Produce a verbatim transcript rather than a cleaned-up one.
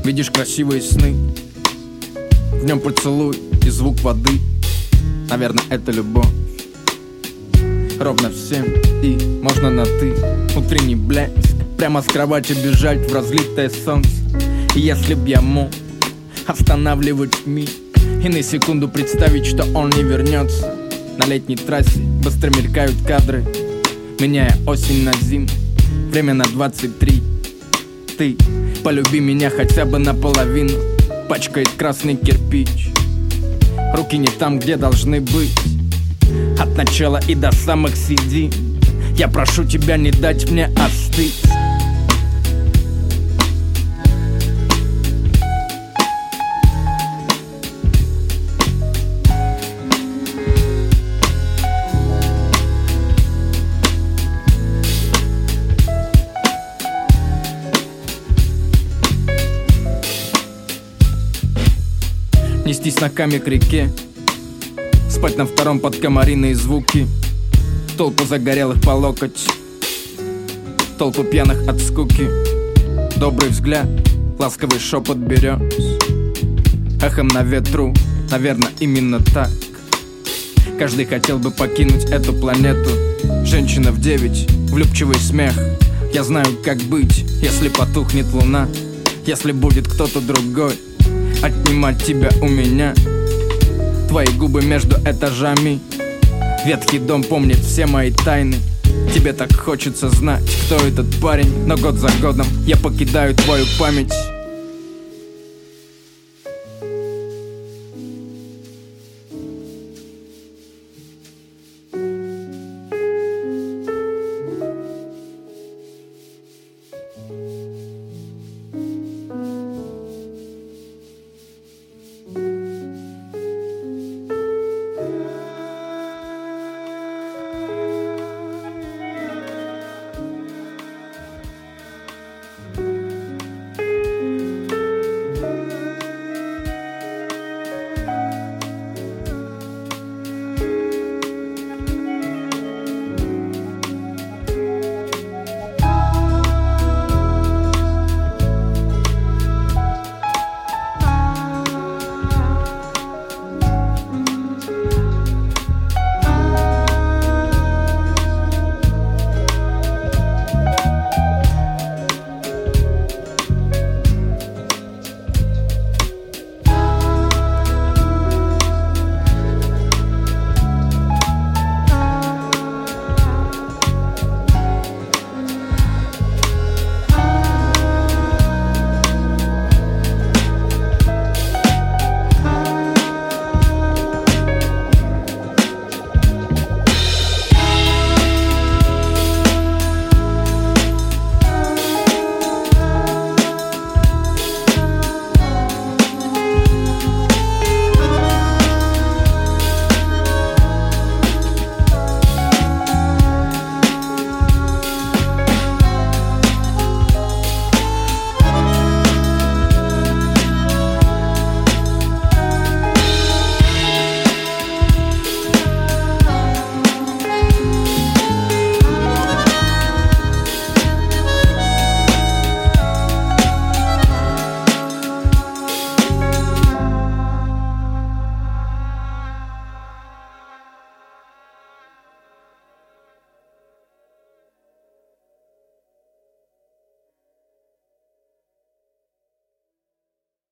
Видишь красивые сны, в нем поцелуй и звук воды. Наверное, это любовь. Ровно всем и можно на ты. Утренний блеск, прямо с кровати бежать в разлитое солнце. И если б я мог останавливать миг и на секунду представить, что он не вернется. На летней трассе быстро мелькают кадры, меняя осень на зиму. Время на двадцать три. Ты полюби меня хотя бы наполовину. Пачкает красный кирпич, руки не там, где должны быть. От начала и до самых середин я прошу тебя не дать мне остыть. Нестись ногами к реке, спать на втором под комариные звуки. Толпу загорелых по локоть, толпу пьяных от скуки. Добрый взгляд, ласковый шепот берез, эхом на ветру, наверное, именно так. Каждый хотел бы покинуть эту планету. Женщина в девять, влюбчивый смех. Я знаю, как быть, если потухнет луна, если будет кто-то другой отнимать тебя у меня. Твои губы между этажами, ветхий дом помнит все мои тайны. Тебе так хочется знать, кто этот парень, но год за годом я покидаю твою память.